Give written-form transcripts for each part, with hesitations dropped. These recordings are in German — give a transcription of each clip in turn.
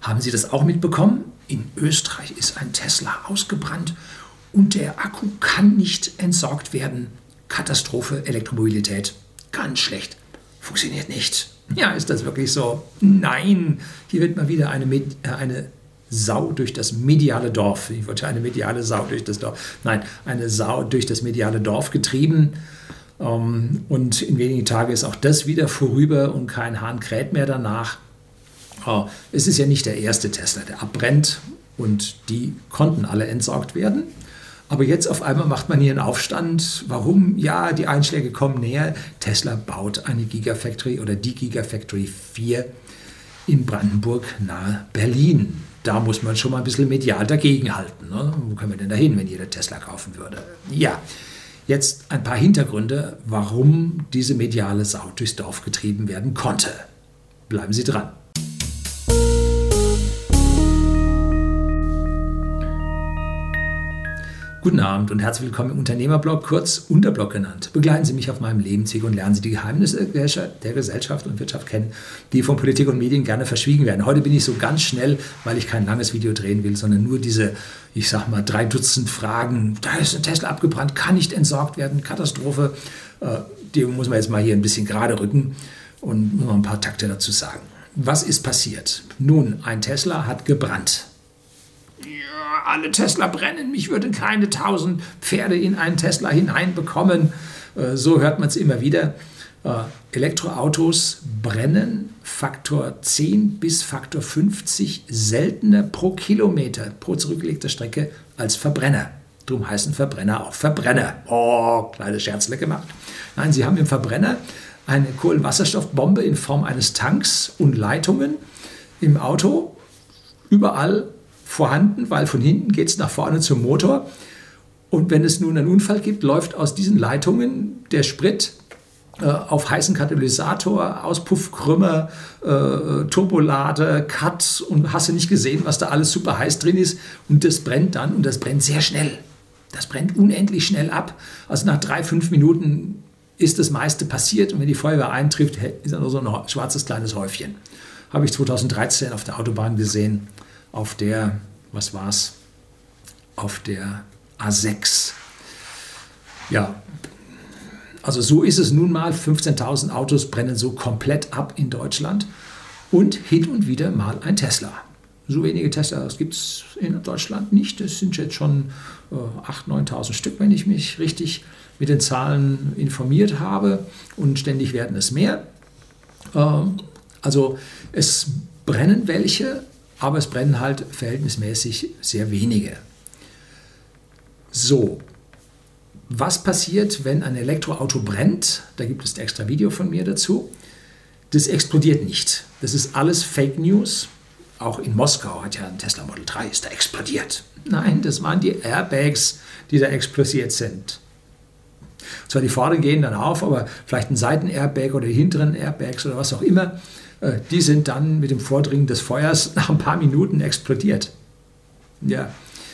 Haben Sie das auch mitbekommen? In Österreich ist ein Tesla ausgebrannt und der Akku kann nicht entsorgt werden. Katastrophe, Elektromobilität, ganz schlecht, funktioniert nicht. Ja, ist das wirklich so? Nein, hier wird mal wieder eine Sau durch das mediale Dorf. Ich wollte eine mediale Sau durch das Dorf. Nein, eine Sau durch das mediale Dorf getrieben. Und in wenigen Tagen ist auch das wieder vorüber und kein Hahn kräht mehr danach. Es ist ja nicht der erste Tesla, der abbrennt und die konnten alle entsorgt werden. Aber jetzt auf einmal macht man hier einen Aufstand. Warum? Ja, die Einschläge kommen näher. Tesla baut eine Gigafactory oder die Gigafactory 4 in Brandenburg nahe Berlin. Da muss man schon mal ein bisschen medial dagegenhalten. Ne? Wo können wir denn da hin, wenn jeder Tesla kaufen würde? Ja, jetzt ein paar Hintergründe, warum diese mediale Sau durchs Dorf getrieben werden konnte. Bleiben Sie dran. Guten Abend und herzlich willkommen im Unternehmerblog, kurz Unterblog genannt. Begleiten Sie mich auf meinem Lebensweg und lernen Sie die Geheimnisse der Gesellschaft und Wirtschaft kennen, die von Politik und Medien gerne verschwiegen werden. Heute bin ich so ganz schnell, weil ich kein langes Video drehen will, sondern nur diese, ich sag mal, 3 Dutzend Fragen. Da ist ein Tesla abgebrannt, kann nicht entsorgt werden, Katastrophe. Die muss man jetzt mal hier ein bisschen gerade rücken und nur noch ein paar Takte dazu sagen. Was ist passiert? Nun, ein Tesla hat gebrannt. Ja, alle Tesla brennen, mich würden keine 1000 Pferde in einen Tesla hineinbekommen. So hört man es immer wieder. Elektroautos brennen Faktor 10 bis Faktor 50 seltener pro Kilometer, pro zurückgelegter Strecke als Verbrenner. Darum heißen Verbrenner auch Verbrenner. Oh, kleine Scherzle gemacht. Nein, sie haben im Verbrenner eine Kohlenwasserstoffbombe in Form eines Tanks und Leitungen im Auto überall vorhanden, weil von hinten geht es nach vorne zum Motor. Und wenn es nun einen Unfall gibt, läuft aus diesen Leitungen der Sprit auf heißen Katalysator, Auspuffkrümmer, Turbolader, Cut und hast du nicht gesehen, was da alles super heiß drin ist. Und das brennt dann und das brennt sehr schnell. Das brennt unendlich schnell ab. Also nach 3-5 Minuten ist das meiste passiert und wenn die Feuerwehr eintrifft, ist da nur so ein schwarzes kleines Häufchen. Habe ich 2013 auf der Autobahn gesehen. Auf der, was war's? Auf der A6. Ja, also so ist es nun mal. 15.000 Autos brennen so komplett ab in Deutschland und hin und wieder mal ein Tesla. So wenige Tesla gibt es in Deutschland nicht. Es sind jetzt schon 8.000, 9.000 Stück, wenn ich mich richtig mit den Zahlen informiert habe. Und ständig werden es mehr. Also es brennen welche, aber es brennen halt verhältnismäßig sehr wenige. So, was passiert, wenn ein Elektroauto brennt? Da gibt es ein extra Video von mir dazu. Das explodiert nicht. Das ist alles Fake News. Auch in Moskau hat ja ein Tesla Model 3 ist da explodiert. Nein, das waren die Airbags, die da explodiert sind. Zwar die vorderen gehen dann auf, aber vielleicht ein Seitenairbag oder die hinteren Airbags oder was auch immer, die sind dann mit dem Vordringen des Feuers nach ein paar Minuten explodiert. Ja.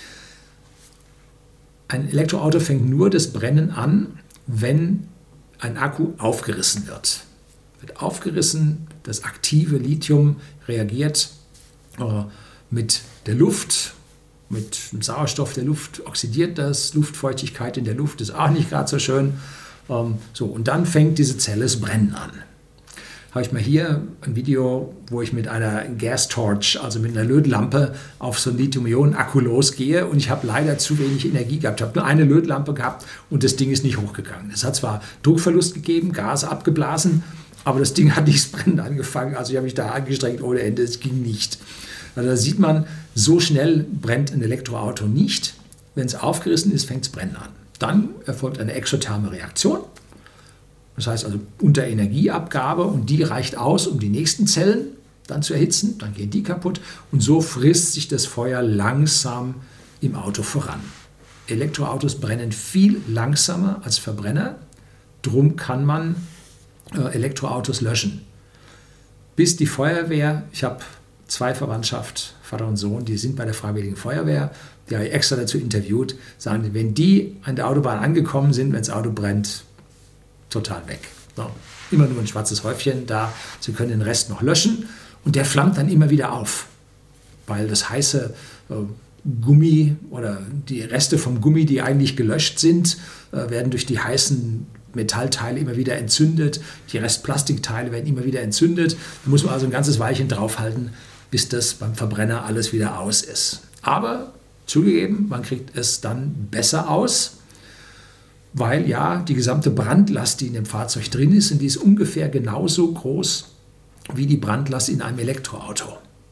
Ein Elektroauto fängt nur das Brennen an, wenn ein Akku aufgerissen wird. Wird aufgerissen, das aktive Lithium reagiert mit der Luft, mit dem Sauerstoff der Luft, oxidiert das, Luftfeuchtigkeit in der Luft ist auch nicht gerade so schön. So, und dann fängt diese Zelle das Brennen an. Habe ich mal hier ein Video, wo ich mit einer Gas-Torch, also mit einer Lötlampe, auf so einen Lithium-Ionen-Akku losgehe und ich habe leider zu wenig Energie gehabt. Ich habe nur eine Lötlampe gehabt und das Ding ist nicht hochgegangen. Es hat zwar Druckverlust gegeben, Gas abgeblasen, aber das Ding hat nicht das Brennen angefangen. Also ich habe mich da angestrengt ohne Ende, es ging nicht. Also da sieht man, so schnell brennt ein Elektroauto nicht. Wenn es aufgerissen ist, fängt es brennen an. Dann erfolgt eine exotherme Reaktion. Das heißt also unter Energieabgabe und die reicht aus, um die nächsten Zellen dann zu erhitzen. Dann gehen die kaputt und so frisst sich das Feuer langsam im Auto voran. Elektroautos brennen viel langsamer als Verbrenner. Drum kann man Elektroautos löschen. Bis die Feuerwehr, ich habe 2 Verwandtschaft, Vater und Sohn, die sind bei der Freiwilligen Feuerwehr, die habe ich extra dazu interviewt, sagen, wenn die an der Autobahn angekommen sind, wenn das Auto brennt, total weg. So, immer nur ein schwarzes Häufchen da, sie können den Rest noch löschen und der flammt dann immer wieder auf. weil das heiße Gummi oder die Reste vom Gummi, die eigentlich gelöscht sind, werden durch die heißen Metallteile immer wieder entzündet. Die Restplastikteile werden immer wieder entzündet. Da muss man also ein ganzes Weilchen draufhalten, bis das beim Verbrenner alles wieder aus ist. Aber zugegeben, man kriegt es dann besser aus, weil ja die gesamte Brandlast, die in dem Fahrzeug drin ist, und die ist ungefähr genauso groß wie die Brandlast in einem Elektroauto.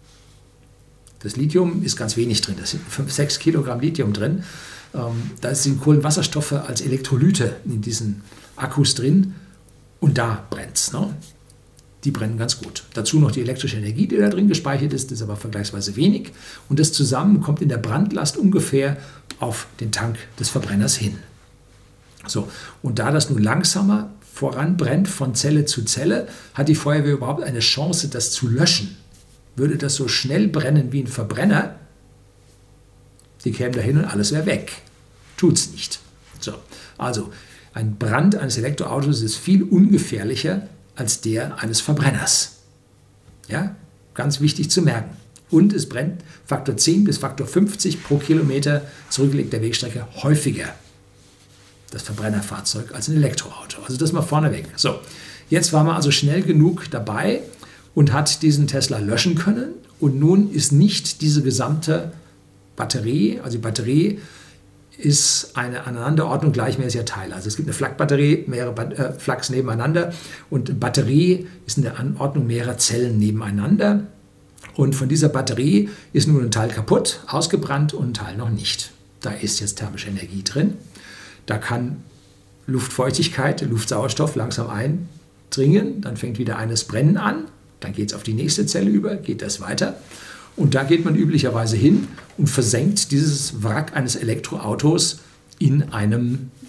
Das Lithium ist ganz wenig drin, da sind 5-6 Kilogramm Lithium drin. Da sind Kohlenwasserstoffe als Elektrolyte in diesen Akkus drin und da brennt es. Ne? Die brennen ganz gut. Dazu noch die elektrische Energie, die da drin gespeichert ist, das ist aber vergleichsweise wenig. Und das zusammen kommt in der Brandlast ungefähr auf den Tank des Verbrenners hin. So, und da das nun langsamer voranbrennt von Zelle zu Zelle, hat die Feuerwehr überhaupt eine Chance, das zu löschen. Würde das so schnell brennen wie ein Verbrenner, die kämen dahin und alles wäre weg. Tut's nicht. So, also ein Brand eines Elektroautos ist viel ungefährlicher als der eines Verbrenners. Ja, ganz wichtig zu merken. Und es brennt Faktor 10 bis Faktor 50 pro Kilometer zurückgelegter Wegstrecke häufiger, das Verbrennerfahrzeug, als ein Elektroauto. Also das mal vorneweg. So, jetzt war man also schnell genug dabei und hat diesen Tesla löschen können. Und nun ist nicht diese gesamte Batterie, also die Batterie ist eine Aneinanderordnung gleichmäßiger Teile. Also es gibt eine Flak-Batterie, mehrere Flaks nebeneinander und eine Batterie ist eine Anordnung mehrerer Zellen nebeneinander. Und von dieser Batterie ist nun ein Teil kaputt, ausgebrannt und ein Teil noch nicht. Da ist jetzt thermische Energie drin. Da kann Luftfeuchtigkeit, Luftsauerstoff langsam eindringen. Dann fängt wieder eines Brennen an. Dann geht es auf die nächste Zelle über, geht das weiter. Und da geht man üblicherweise hin und versenkt dieses Wrack eines Elektroautos in einer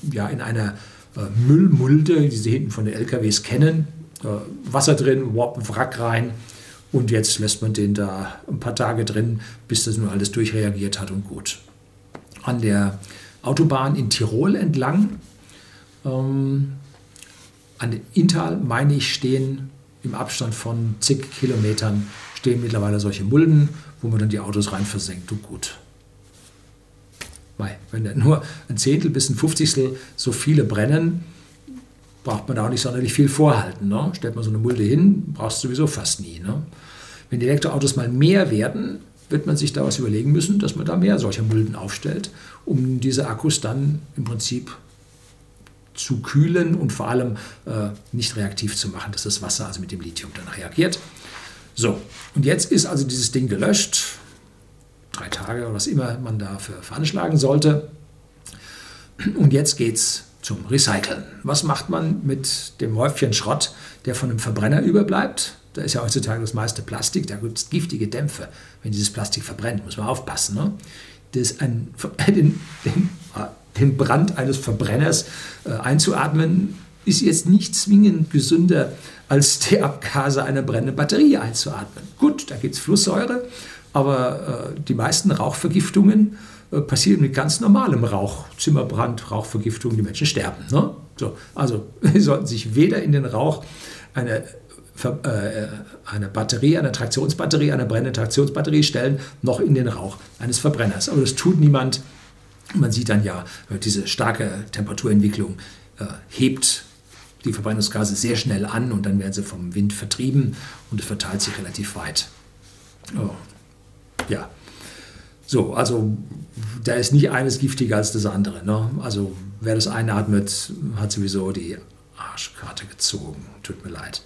Müllmulde, die Sie hinten von den LKWs kennen. Wasser drin, Wrack rein. Und jetzt lässt man den da ein paar Tage drin, bis das nun alles durchreagiert hat und gut. An der Autobahn in Tirol entlang, an den Inntal, meine ich, stehen im Abstand von zig Kilometern stehen mittlerweile solche Mulden, wo man dann die Autos rein versenkt und gut. Weil, wenn da nur ein Zehntel bis ein Fünfzigstel so viele brennen, braucht man da auch nicht sonderlich viel vorhalten. Ne? Stellt man so eine Mulde hin, brauchst du sowieso fast nie. Ne? Wenn die Elektroautos mal mehr werden, wird man sich da was überlegen müssen, dass man da mehr solcher Mulden aufstellt, um diese Akkus dann im Prinzip zu kühlen und vor allem nicht reaktiv zu machen, dass das Wasser also mit dem Lithium dann reagiert. So, und jetzt ist also dieses Ding gelöscht, 3 Tage oder was immer man dafür veranschlagen sollte. Und jetzt geht es zum Recyceln. Was macht man mit dem Häufchen Schrott, der von einem Verbrenner überbleibt? Da ist ja heutzutage das meiste Plastik, da gibt es giftige Dämpfe. Wenn dieses Plastik verbrennt, muss man aufpassen. Ne? Den Brand eines Verbrenners einzuatmen, ist jetzt nicht zwingend gesünder, als die Abgase einer brennenden Batterie einzuatmen. Gut, da gibt es Flusssäure, aber die meisten Rauchvergiftungen passieren mit ganz normalem Rauch. Zimmerbrand, Rauchvergiftung, die Menschen sterben. Ne? So, also sie sollten sich weder in den Rauch einer Batterie, einer Traktionsbatterie, einer brennenden Traktionsbatterie stellen, noch in den Rauch eines Verbrenners. Aber das tut niemand. Man sieht dann ja, diese starke Temperaturentwicklung hebt die Verbrennungsgase sehr schnell an und dann werden sie vom Wind vertrieben und es verteilt sich relativ weit. Oh. Ja, so, also da ist nicht eines giftiger als das andere. Ne? Also wer das einatmet, hat sowieso die Arschkarte gezogen. Tut mir leid.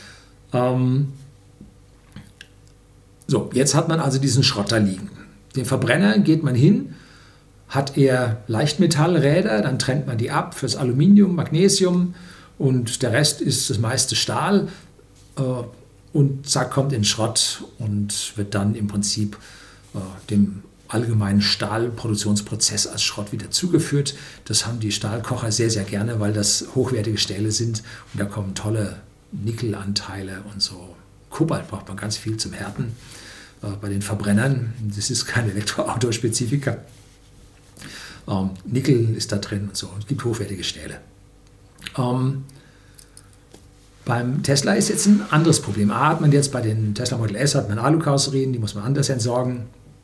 So, jetzt hat man also diesen Schrott da liegen. Den Verbrenner geht man hin, hat er Leichtmetallräder, dann trennt man die ab fürs Aluminium, Magnesium und der Rest ist das meiste Stahl und zack, kommt in Schrott und wird dann im Prinzip dem allgemeinen Stahlproduktionsprozess als Schrott wieder zugeführt. Das haben die Stahlkocher sehr, sehr gerne, weil das hochwertige Stähle sind und da kommen tolle Nickelanteile und so. Kobalt braucht man ganz viel zum Härten bei den Verbrennern. Das ist kein Elektroautospezifika. Nickel ist da drin und so. Es gibt hochwertige Stähle. Beim Tesla ist jetzt ein anderes Problem. A hat man jetzt bei den Tesla Model S hat man Alukarosserien, die muss man anders entsorgen.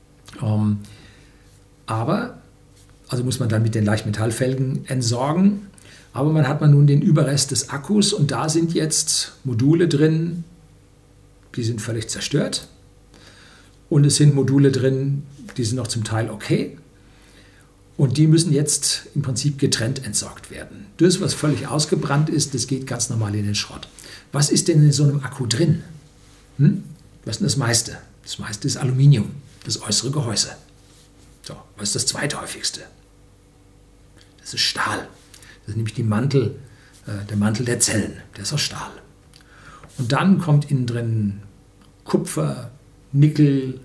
Also muss man dann mit den Leichtmetallfelgen entsorgen. Aber man hat nun den Überrest des Akkus und da sind jetzt Module drin, die sind völlig zerstört. Und es sind Module drin, die sind noch zum Teil okay. Und die müssen jetzt im Prinzip getrennt entsorgt werden. Das, was völlig ausgebrannt ist, das geht ganz normal in den Schrott. Was ist denn in so einem Akku drin? Was ist denn das meiste? Das meiste ist Aluminium, das äußere Gehäuse. So, was ist das zweithäufigste? Das ist Stahl. Das ist nämlich der Mantel der Zellen. Der ist aus Stahl. Und dann kommt innen drin Kupfer, Nickel,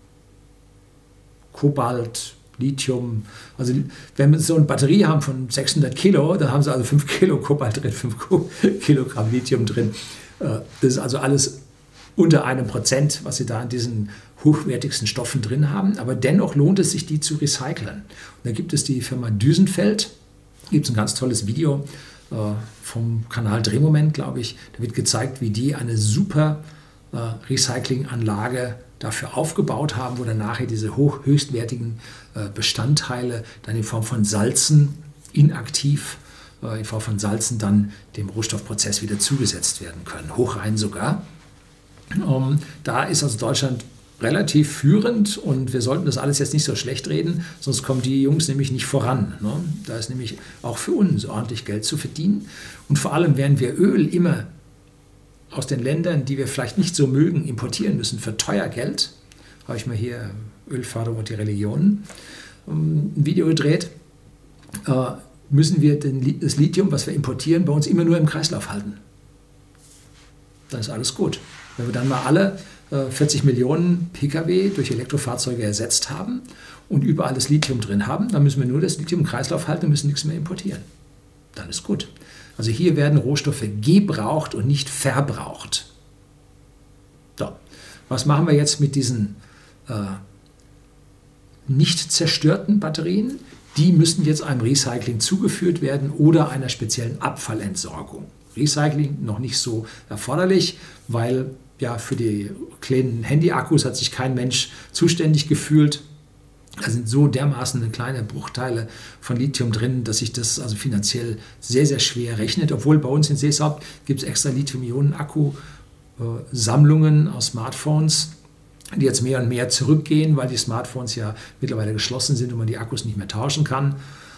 Kobalt, Lithium. Also wenn wir so eine Batterie haben von 600 Kilo, dann haben sie also 5 Kilo Kobalt drin, 5 Kilogramm Lithium drin. Das ist also alles unter 1%, was sie da in diesen hochwertigsten Stoffen drin haben. Aber dennoch lohnt es sich, die zu recyceln. Und da gibt es die Firma Düsenfeld. Da gibt es ein ganz tolles Video vom Kanal Drehmoment, glaube ich. Da wird gezeigt, wie die eine super Recyclinganlage dafür aufgebaut haben, wo dann nachher diese höchstwertigen Bestandteile dann in Form von Salzen inaktiv, in Form von Salzen dann dem Rohstoffprozess wieder zugesetzt werden können, hochrein sogar. Da ist also Deutschland relativ führend und wir sollten das alles jetzt nicht so schlecht reden, sonst kommen die Jungs nämlich nicht voran. Ne? Da ist nämlich auch für uns ordentlich Geld zu verdienen und vor allem werden wir Öl immer aus den Ländern, die wir vielleicht nicht so mögen, importieren müssen für teuer Geld. Habe ich mal hier Ölförderung und die Religionen ein Video gedreht. Müssen wir das Lithium, was wir importieren, bei uns immer nur im Kreislauf halten. Dann ist alles gut. Wenn wir dann mal alle 40 Millionen Pkw durch Elektrofahrzeuge ersetzt haben und überall das Lithium drin haben, dann müssen wir nur das Lithium im Kreislauf halten und müssen nichts mehr importieren. Dann ist gut. Also hier werden Rohstoffe gebraucht und nicht verbraucht. So, was machen wir jetzt mit diesen nicht zerstörten Batterien? Die müssen jetzt einem Recycling zugeführt werden oder einer speziellen Abfallentsorgung. Recycling noch nicht so erforderlich, weil ja für die kleinen Handy-Akkus hat sich kein Mensch zuständig gefühlt. Da sind so dermaßen kleine Bruchteile von Lithium drin, dass sich das also finanziell sehr, sehr schwer rechnet. Obwohl bei uns in Seeshaupt gibt es extra Lithium-Ionen-Akku-Sammlungen aus Smartphones, die jetzt mehr und mehr zurückgehen, weil die Smartphones ja mittlerweile geschlossen sind und man die Akkus nicht mehr tauschen kann.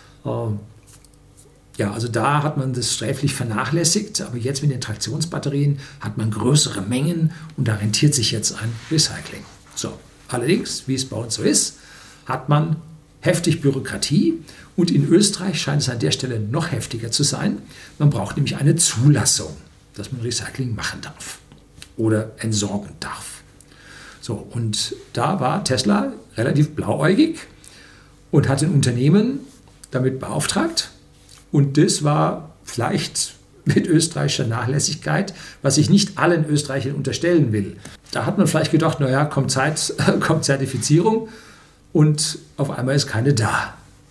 Ja, also da hat man das sträflich vernachlässigt, aber jetzt mit den Traktionsbatterien hat man größere Mengen und da rentiert sich jetzt ein Recycling. So, allerdings, wie es bei uns so ist, hat man heftig Bürokratie und in Österreich scheint es an der Stelle noch heftiger zu sein. Man braucht nämlich eine Zulassung, dass man Recycling machen darf oder entsorgen darf. So, und da war Tesla relativ blauäugig und hat ein Unternehmen damit beauftragt und das war vielleicht mit österreichischer Nachlässigkeit, was ich nicht allen Österreichern unterstellen will. Da hat man vielleicht gedacht, naja, kommt Zertifizierung, und auf einmal ist keine da.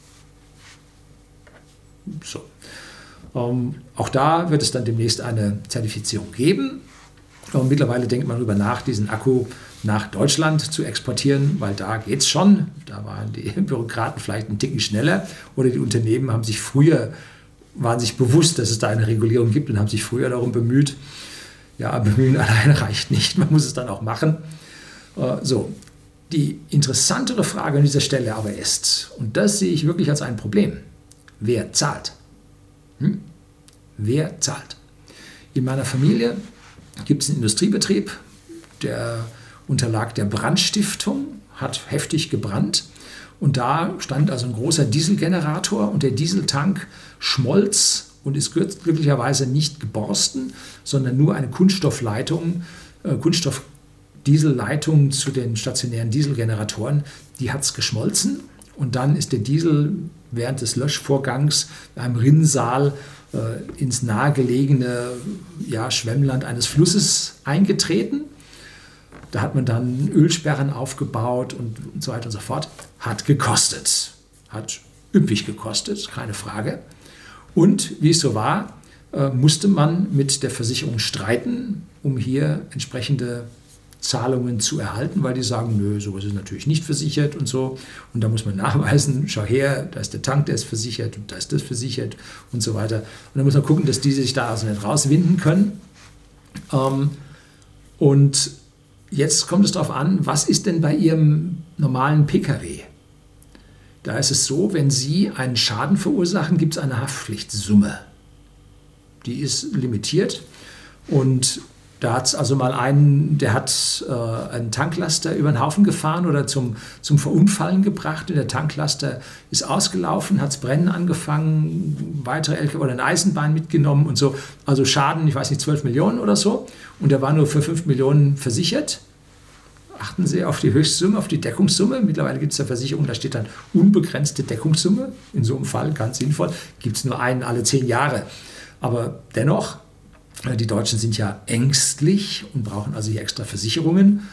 So. Auch da wird es dann demnächst eine Zertifizierung geben. Und mittlerweile denkt man darüber nach, diesen Akku nach Deutschland zu exportieren, weil da geht es schon. Da waren die Bürokraten vielleicht einen Ticken schneller oder die Unternehmen waren sich bewusst, dass es da eine Regulierung gibt und haben sich früher darum bemüht. Ja, bemühen alleine reicht nicht, man muss es dann auch machen. So. Die interessantere Frage an dieser Stelle aber ist, und das sehe ich wirklich als ein Problem, wer zahlt? Wer zahlt? In meiner Familie gibt es einen Industriebetrieb, der unterlag der Brandstiftung, hat heftig gebrannt und da stand also ein großer Dieselgenerator und der Dieseltank schmolz und ist glücklicherweise nicht geborsten, sondern nur eine Kunststoffleitung, Dieselleitung zu den stationären Dieselgeneratoren, die hat es geschmolzen und dann ist der Diesel während des Löschvorgangs in einem Rinnsal ins nahegelegene Schwemmland eines Flusses eingetreten. Da hat man dann Ölsperren aufgebaut und so weiter und so fort. Hat gekostet, hat üppig gekostet, keine Frage. Und wie es so war, musste man mit der Versicherung streiten, um hier entsprechende Zahlungen zu erhalten, weil die sagen, nö, sowas ist natürlich nicht versichert und so. Und da muss man nachweisen, schau her, da ist der Tank, der ist versichert und da ist das versichert und so weiter. Und dann muss man gucken, dass die sich da also nicht rauswinden können. Und jetzt kommt es darauf an, was ist denn bei Ihrem normalen Pkw? Da ist es so, wenn Sie einen Schaden verursachen, gibt es eine Haftpflichtsumme. Die ist limitiert und da hat es also mal einen, der hat einen Tanklaster über den Haufen gefahren oder zum Verunfallen gebracht und der Tanklaster ist ausgelaufen, hat das Brennen angefangen, weitere LKW oder ein Eisenbahn mitgenommen und so. Also Schaden, ich weiß nicht, 12 Millionen oder so und der war nur für 5 Millionen versichert. Achten Sie auf die Höchstsumme, auf die Deckungssumme. Mittlerweile gibt es ja Versicherungen, da steht dann unbegrenzte Deckungssumme. In so einem Fall ganz sinnvoll. Gibt es nur einen alle 10 Jahre. Aber dennoch, die Deutschen sind ja ängstlich und brauchen also hier extra Versicherungen.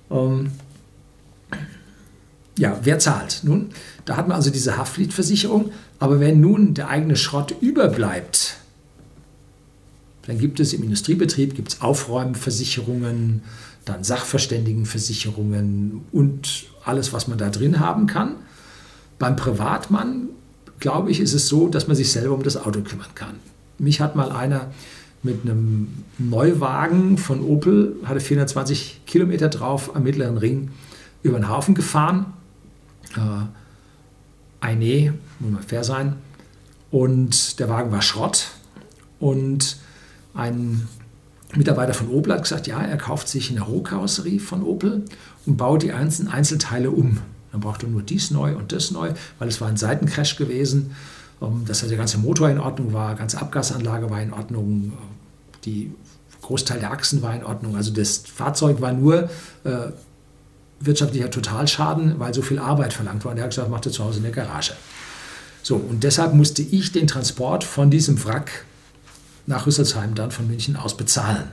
Ja, wer zahlt? Nun, da hat man also diese Haftpflichtversicherung. Aber wenn nun der eigene Schrott überbleibt, dann gibt es im Industriebetrieb gibt's Aufräumversicherungen, dann Sachverständigenversicherungen und alles, was man da drin haben kann. Beim Privatmann, glaube ich, ist es so, dass man sich selber um das Auto kümmern kann. Mich hat mal einer mit einem Neuwagen von Opel, hatte 420 Kilometer drauf, am Mittleren Ring über den Haufen gefahren. Eine, muss man fair sein. Und der Wagen war Schrott. Und ein Mitarbeiter von Opel hat gesagt, ja, er kauft sich eine Rohkarosserie von Opel und baut die einzelnen Einzelteile um. Dann braucht er nur dies neu und das neu, weil es war ein Seitencrash gewesen, dass der ganze Motor in Ordnung war, ganze Abgasanlage war in Ordnung, die Großteil der Achsen war in Ordnung. Also das Fahrzeug war nur wirtschaftlicher Totalschaden, weil so viel Arbeit verlangt war. Und er hat gesagt, macht er zu Hause in der Garage. So, und deshalb musste ich den Transport von diesem Wrack nach Rüsselsheim dann von München aus bezahlen.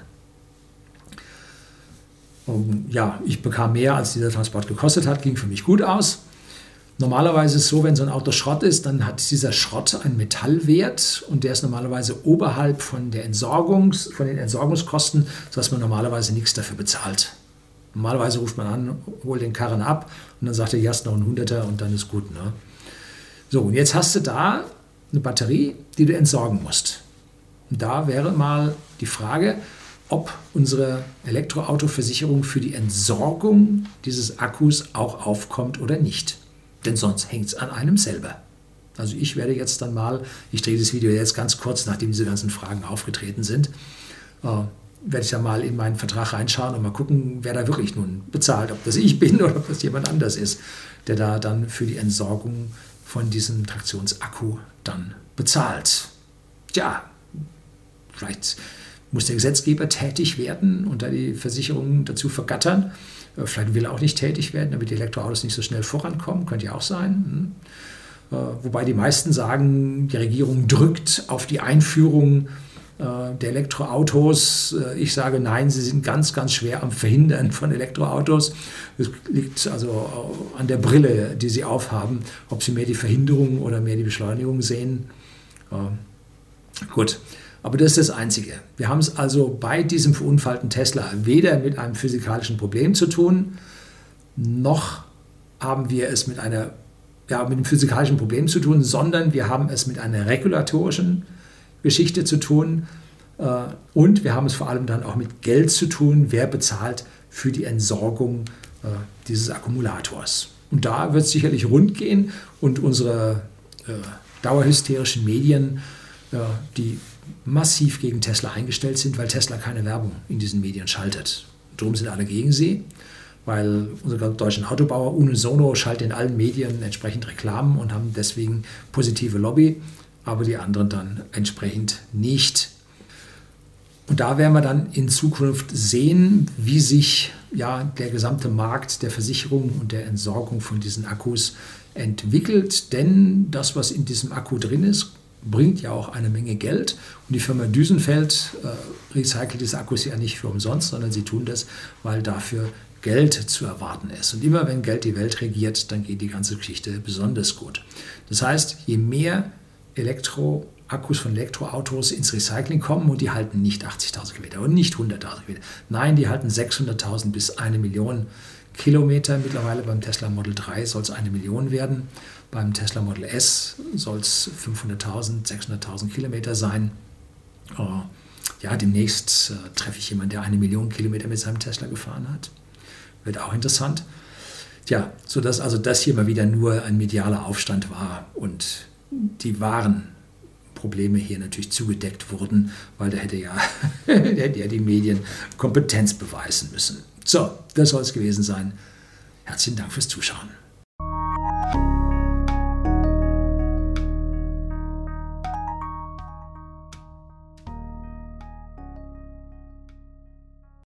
Ja, ich bekam mehr, als dieser Transport gekostet hat, ging für mich gut aus. Normalerweise ist es so, wenn so ein Auto Schrott ist, dann hat dieser Schrott einen Metallwert und der ist normalerweise oberhalb von den Entsorgungskosten, sodass man normalerweise nichts dafür bezahlt. Normalerweise ruft man an, holt den Karren ab und dann sagt er, ja, hast noch ein Hunderter und dann ist gut. Ne? So, und jetzt hast du da eine Batterie, die du entsorgen musst. Und da wäre mal die Frage, ob unsere Elektroautoversicherung für die Entsorgung dieses Akkus auch aufkommt oder nicht. Denn sonst hängt es an einem selber. Also ich werde jetzt dann mal, ich drehe das Video jetzt ganz kurz, nachdem diese ganzen Fragen aufgetreten sind, werde ich da mal in meinen Vertrag reinschauen und mal gucken, wer da wirklich nun bezahlt. Ob das ich bin oder ob das jemand anders ist, der da dann für die Entsorgung von diesem Traktionsakku dann bezahlt. Tja, vielleicht muss der Gesetzgeber tätig werden und da die Versicherungen dazu vergattern. Vielleicht will er auch nicht tätig werden, damit die Elektroautos nicht so schnell vorankommen. Könnte ja auch sein. Wobei die meisten sagen, die Regierung drückt auf die Einführung der Elektroautos. Ich sage nein, sie sind ganz, ganz schwer am Verhindern von Elektroautos. Es liegt also an der Brille, die sie aufhaben, ob sie mehr die Verhinderung oder mehr die Beschleunigung sehen. Gut. Aber das ist das Einzige. Wir haben es also bei diesem verunfallten Tesla weder mit einem physikalischen Problem zu tun, noch haben wir es mit einem physikalischen Problem zu tun, sondern wir haben es mit einer regulatorischen Geschichte zu tun und wir haben es vor allem dann auch mit Geld zu tun, wer bezahlt für die Entsorgung dieses Akkumulators. Und da wird es sicherlich rund gehen und unsere dauerhysterischen Medien, die massiv gegen Tesla eingestellt sind, weil Tesla keine Werbung in diesen Medien schaltet. Darum sind alle gegen sie, weil unsere deutschen Autobauer unisono schalten in allen Medien entsprechend Reklamen und haben deswegen positive Lobby, aber die anderen dann entsprechend nicht. Und da werden wir dann in Zukunft sehen, wie sich der gesamte Markt der Versicherung und der Entsorgung von diesen Akkus entwickelt, denn das, was in diesem Akku drin ist, bringt ja auch eine Menge Geld. Und die Firma Düsenfeld recycelt diese Akkus ja nicht für umsonst, sondern sie tun das, weil dafür Geld zu erwarten ist. Und immer wenn Geld die Welt regiert, dann geht die ganze Geschichte besonders gut. Das heißt, je mehr Akkus von Elektroautos ins Recycling kommen und die halten nicht 80.000 Kilometer und nicht 100.000 Kilometer. Nein, die halten 600.000 bis 1 Million Kilometer. Mittlerweile beim Tesla Model 3 soll es 1 Million werden. Beim Tesla Model S soll es 500.000, 600.000 Kilometer sein. Ja, demnächst treffe ich jemanden, der 1 Million Kilometer mit seinem Tesla gefahren hat. Wird auch interessant. Ja, sodass also das hier mal wieder nur ein medialer Aufstand war und die wahren Probleme hier natürlich zugedeckt wurden, weil da hätte ja die Medien Kompetenz beweisen müssen. So, das soll es gewesen sein. Herzlichen Dank fürs Zuschauen.